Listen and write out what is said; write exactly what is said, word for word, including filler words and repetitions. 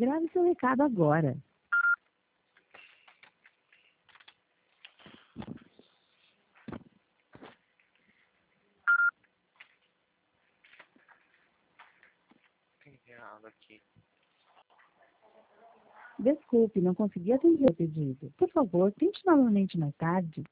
Grave seu recado agora. Tem errado aqui. Desculpe, não consegui atender o pedido. Por favor, tente novamente mais tarde.